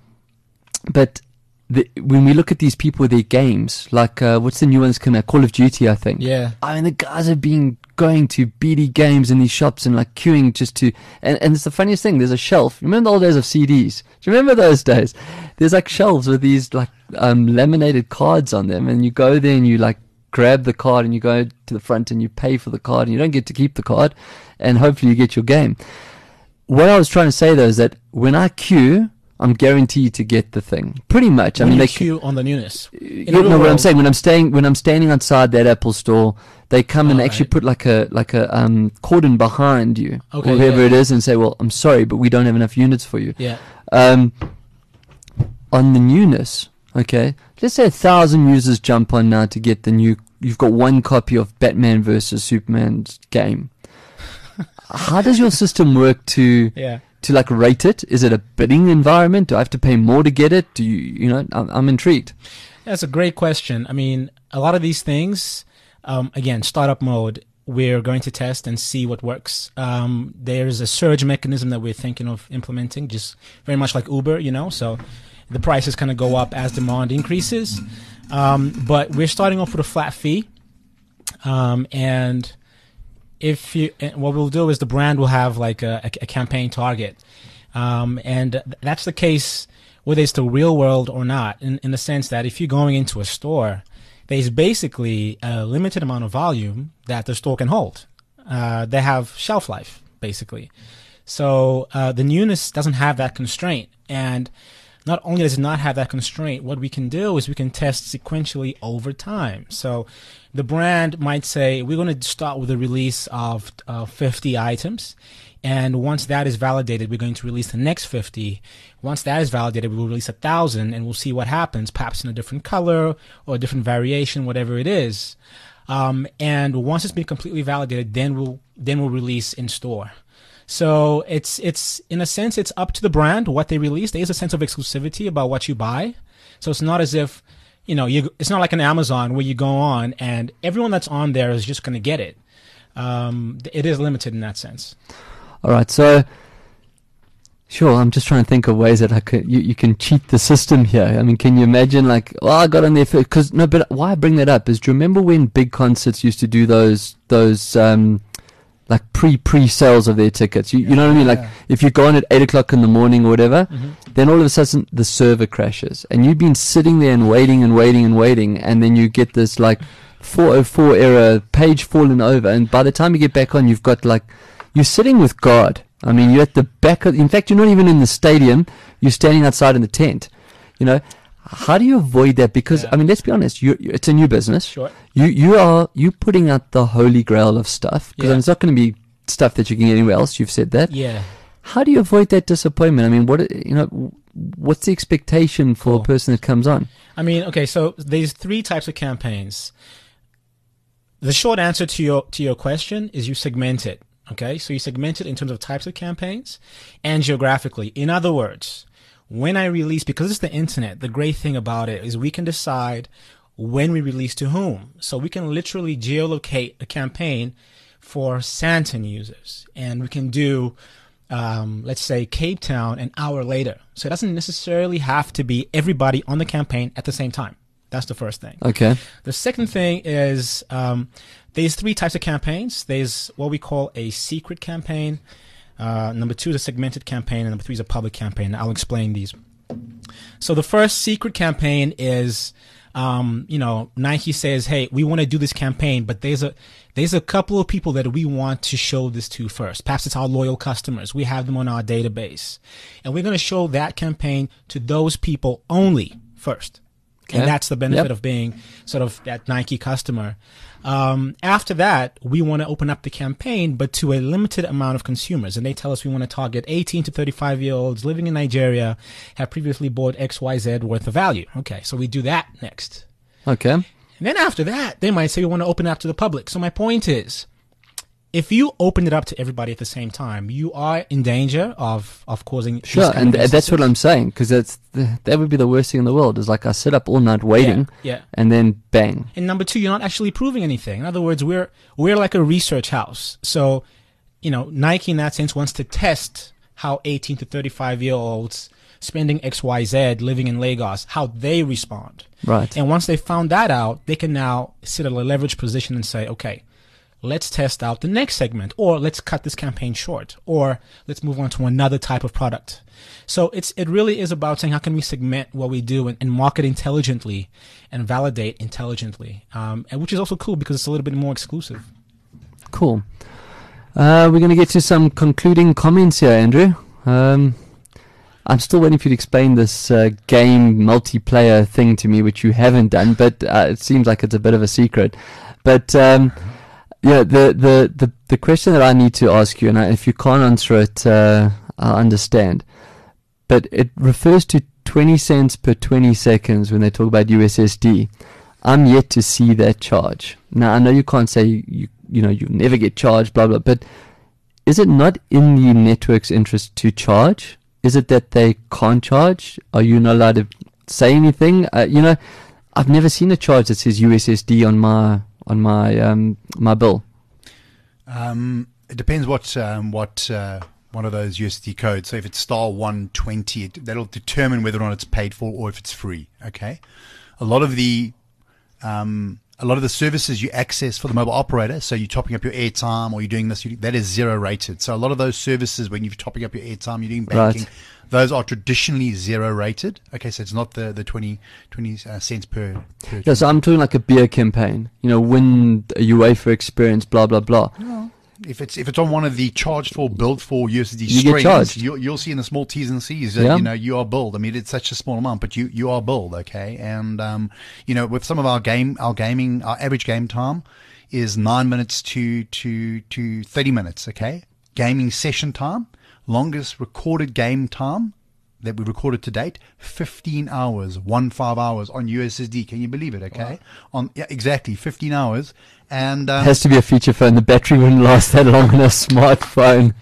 but the, when we look at these people with their games, like uh, what's the new ones coming out? Call of Duty, I think. Yeah. I mean, the guys have been going to B D games in these shops and like queuing just to, and, and it's the funniest thing. There's a shelf. Remember the old days of C Ds? Do you remember those days? There's like shelves with these like um, laminated cards on them, and you go there and you like grab the card and you go to the front and you pay for the card, and you don't get to keep the card, and hopefully you get your game. What I was trying to say though is that when I queue, I'm guaranteed to get the thing. Pretty much. I When mean, you they queue on the newness. you the know real what I'm world. saying. When I'm staying, when I'm standing outside that Apple store, they come and All actually right. put like a like a um, cordon behind you, Okay, or whoever yeah. it is, and say, "Well, I'm sorry, but we don't have enough units for you." Yeah. Um, on the newness, okay, let's say a thousand users jump on now to get the new. You've got one copy of Batman versus Superman's game. How does your system work to Yeah. to like rate it? Is it a bidding environment? Do I have to pay more to get it? Do you, you know? I'm, I'm intrigued. That's a great question. I mean, a lot of these things, um, again, startup mode, we're going to test and see what works. Um, there's a surge mechanism that we're thinking of implementing, just very much like Uber, you know, so the prices kind of go up as demand increases. Um, but we're starting off with a flat fee. Um, and if you, and what we'll do is the brand will have like a, a, a campaign target. Um, and th- that's the case whether it's the real world or not, in, in the sense that if you're going into a store, there's basically a limited amount of volume that the store can hold. Uh, they have shelf life, basically. So uh, the newness doesn't have that constraint. And not only does it not have that constraint, what we can do is we can test sequentially over time. So the brand might say, we're going to start with a release of uh, fifty items. And once that is validated, we're going to release the next fifty. Once that is validated, we'll release a thousand, and we'll see what happens, perhaps in a different color or a different variation, whatever it is. Um, and once it's been completely validated, then we'll then we'll release in store. So it's it's in a sense it's up to the brand what they release. There is a sense of exclusivity about what you buy. So it's not as if, you know, you it's not like an Amazon where you go on and everyone that's on there is just going to get it. Um, it is limited in that sense. All right, so sure, I'm just trying to think of ways that I could you, you can cheat the system here. I mean, can you imagine like, oh, I got on there because no, but why I bring that up is, do you remember when big concerts used to do those those um like pre pre sales of their tickets? You, yeah, you know what I mean? Like yeah. if you go on at eight o'clock in the morning or whatever, Mm-hmm. then all of a sudden the server crashes, and you've been sitting there and waiting and waiting and waiting, and then you get this like four oh four error, page fallen over, and by the time you get back on, you've got like you're sitting with God. I mean, you're at the back of. In fact, you're not even in the stadium. You're standing outside in the tent. You know, how do you avoid that? Because Yeah. I mean, let's be honest. You, it's a new business. Sure. You you are you putting out the holy grail of stuff, because Yeah. it's not going to be stuff that you can get anywhere else. You've said that. Yeah. How do you avoid that disappointment? I mean, what you know, what's the expectation for Cool. a person that comes on? I mean, okay, so there's three types of campaigns. The short answer to your to your question is you segment it. Okay, so you segment it in terms of types of campaigns and geographically. In other words, when I release, because it's the internet, the great thing about it is we can decide when we release to whom. So we can literally geolocate a campaign for Sandton users, and we can do, um, let's say, Cape Town an hour later. So it doesn't necessarily have to be everybody on the campaign at the same time. That's the first thing. Okay. The second thing is um, there's three types of campaigns. There's what we call a secret campaign. Uh, number two is a segmented campaign, and number three is a public campaign. I'll explain these. So the first secret campaign is, um, you know, Nike says, "Hey, we want to do this campaign, but there's a there's a couple of people that we want to show this to first. Perhaps it's our loyal customers. We have them on our database, and we're going to show that campaign to those people only first." Okay. And that's the benefit Yep. of being sort of that Nike customer. Um, after that, we want to open up the campaign, but to a limited amount of consumers. And they tell us we want to target eighteen to thirty-five year olds living in Nigeria, have previously bought X Y Z worth of value. Okay, so we do that next. Okay. And then after that, they might say we want to open it up to the public. So my point is, if you open it up to everybody at the same time, you are in danger of, of causing these Sure, kind and of th- that's what instances. I'm saying, because that's the, that would be the worst thing in the world. Is like I sit up all night waiting, Yeah, yeah. and then bang. And number two, you're not actually proving anything. In other words, we're we're like a research house. So, you know, Nike in that sense wants to test how eighteen to thirty-five year olds spending X Y Z living in Lagos, how they respond. Right. And once they found that out, they can now sit at a leverage position and say, okay, let's test out the next segment, or let's cut this campaign short, or let's move on to another type of product. So it's it really is about saying how can we segment what we do and, and market intelligently and validate intelligently, um, and which is also cool because it's a little bit more exclusive. Cool. Uh, we're going to get to some concluding comments here, Andrew. Um, I'm still waiting for you to explain this uh, game multiplayer thing to me, which you haven't done, but uh, it seems like it's a bit of a secret. But um, yeah, the, the, the, the question that I need to ask you, and I, if you can't answer it, uh, I'll understand. But it refers to twenty cents per twenty seconds when they talk about U S S D. I'm yet to see that charge. Now, I know you can't say you you know you never get charged, blah blah. But is it not in the network's interest to charge? Is it that they can't charge? Are you not allowed to say anything? Uh, you know, I've never seen a charge that says U S S D on my on my um my bill. Um, it depends what um, what uh, one of those U S D codes. So if it's star one twenty, it, that'll determine whether or not it's paid for or if it's free. Okay, a lot of the um, a lot of the services you access for the mobile operator, so you're topping up your airtime or you're doing this, you, that is zero rated. So a lot of those services, when you're topping up your airtime, you're doing banking, Right. those are traditionally zero rated. Okay, so it's not the, the twenty, twenty uh, cents per, per Yeah, so I'm talking like a beer campaign. You know, win a UEFA experience, blah blah blah. If it's if it's on one of the charged for, billed for U S S D You get streams, charged. you'll, you'll see in the small T's and C's that Yeah. you know you are billed. I mean, it's such a small amount, but you, you are billed, okay? And um, you know, with some of our game, our gaming, our average game time is nine minutes to to to thirty minutes, okay? Gaming session time, longest recorded game time that we recorded to date, fifteen hours, one five hours on U S S D. Can you believe it? Okay, on yeah, exactly fifteen hours. And um, Has to be a feature phone. The battery wouldn't last that long on a smartphone.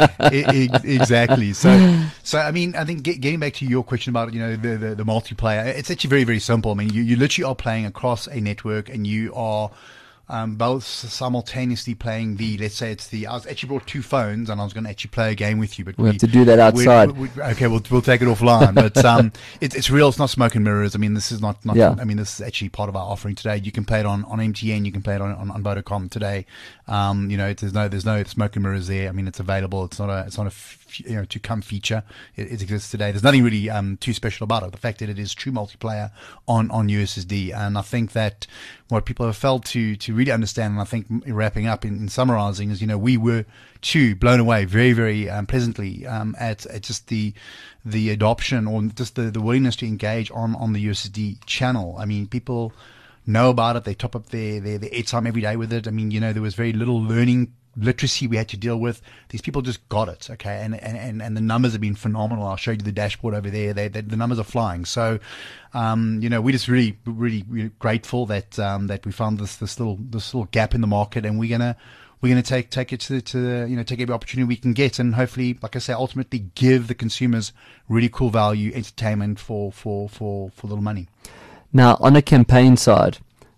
E- e- exactly. So, so I mean, I think get, getting back to your question about you know the, the the multiplayer, it's actually very very simple. I mean, you you literally are playing across a network, and you are um, both simultaneously playing the. Let's say it's the. I was actually brought two phones, and I was going to actually play a game with you, but We have to do that outside. We, we, okay, we'll we'll take it offline. But um, it's it's real. It's not smoke and mirrors. I mean, this is not not. Yeah. I mean, this is actually part of our offering today. You can play it on, on M T N. You can play it on on, on Vodacom today. Um, you know, it, there's no there's no smoke and mirrors there. I mean, it's available. It's not a it's not a f- you know to come feature. It, it exists today. There's nothing really um too special about it. The fact that it is true multiplayer on on U S S D, and I think that what people have failed to to really understand, and I think wrapping up in, in summarizing is, you know, we were too blown away very very um, pleasantly um, at, at just the the adoption or just the, the willingness to engage on on the U S S D channel. I mean, people know about it. They top up their their, their airtime every day with it. I mean, you know, there was very little learning literacy we had to deal with. These people just got it, okay, and and and, and the numbers have been phenomenal. I'll show you the dashboard over there. They, they, the numbers are flying. So, um, you know, we're just really, really, really grateful that um, that we found this this little this little gap in the market, and we're gonna we're gonna take take it to to you know take every opportunity we can get, and hopefully, like I say, ultimately give the consumers really cool value entertainment for for for for little money. Now, on a campaign side,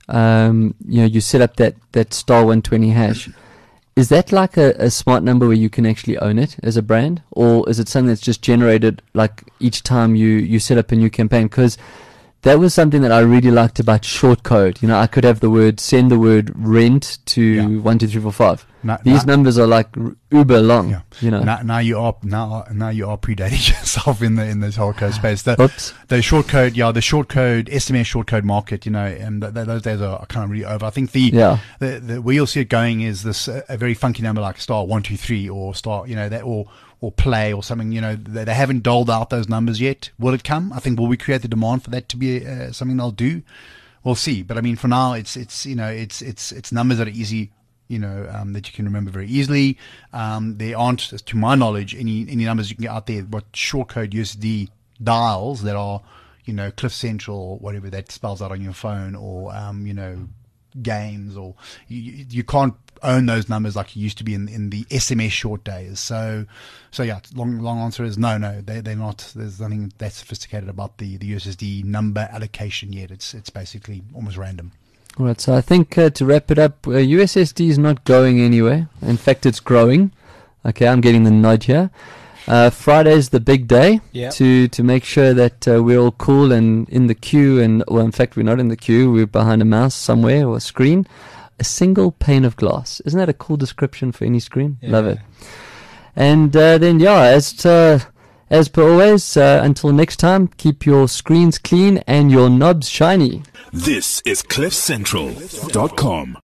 um, you know, you set up that, that star one twenty hash. Is that like a, a smart number where you can actually own it as a brand? Or is it something that's just generated like each time you, you set up a new campaign? Because that was something that I really liked about short code. You know, I could have the word, send the word rent to Yeah. one, two, three, four, five. No- These no- numbers are like r- uber long, Yeah. you know. Now, now you are now now you are predating yourself in the in the whole code space. The, Oops. the short code, yeah, the short code S M S short code market, you know, and th- th- those days are, are kind of really over. I think the Yeah. the, the where you'll see it going is this uh, a very funky number like star one two three or star, you know, that or or play or something. You know, they, they haven't doled out those numbers yet. Will it come? I think will we create the demand for that to be uh, something they'll do? We'll see. But I mean, for now, it's it's you know it's it's it's numbers that are easy. You know, um, that you can remember very easily. Um, there aren't, to my knowledge, any any numbers you can get out there, what short code U S D dials that are, you know, Cliff Central or whatever that spells out on your phone, or, um, you know, games, or you, you can't own those numbers like you used to be in, in the S M S short days. So, so yeah, long long answer is no, no, they they're not. There's nothing that sophisticated about the, the U S S D number allocation yet. It's it's basically almost random. All right, so I think uh, to wrap it up, uh, U S S D is not going anywhere. In fact, it's growing. Okay, I'm getting the nod here. Uh, Friday's the big day Yeah. to to make sure that uh, we're all cool and in the queue. And well, in fact, we're not in the queue. We're behind a mouse somewhere or a screen. A single pane of glass. Isn't that a cool description for any screen? Love Yeah. it. And uh, then, yeah, as uh, as per always, uh, until next time, keep your screens clean and your knobs shiny. This is cliff central dot com.